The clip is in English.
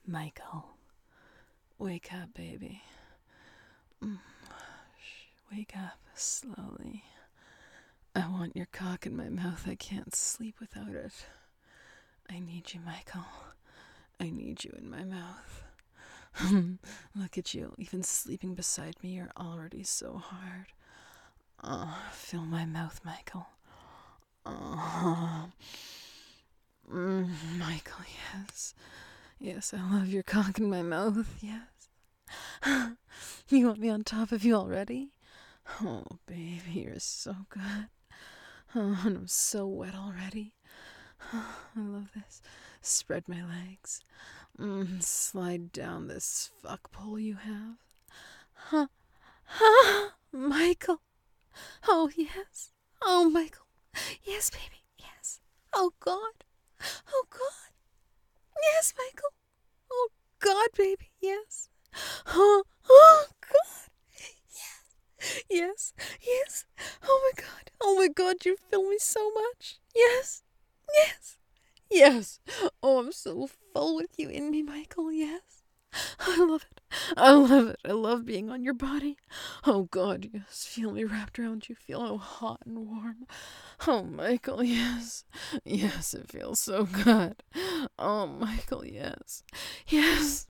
Michael, wake up, baby. Wake up slowly. I want your cock in my mouth. I can't sleep without it. I need you, Michael. I need you in my mouth. Look at you, even sleeping beside me, you're already so hard. Fill my mouth, Michael. Michael, yes. Yes, I love your cock in my mouth, yes. You want me on top of you already? Oh, baby, you're so good. Oh, and I'm so wet already. I love this. Spread my legs. Slide down this fuck pole you have. Michael. Oh, yes. Oh, Michael. Yes, baby. Yes. Oh, God. Oh, God. Yes, Michael. Oh, God, baby. Yes. Oh, God. Yes. Yes. Oh, my God. Oh, my God. You fill me so much. Yes. Yes. Yes. Oh, I'm so full with you in me, Michael. Yes. I love it. I love it. I love being on your body. Oh, God, yes. Feel me wrapped around you. Feel how hot and warm. Oh, Michael, yes. Yes, it feels so good. Oh, Michael, yes. Yes.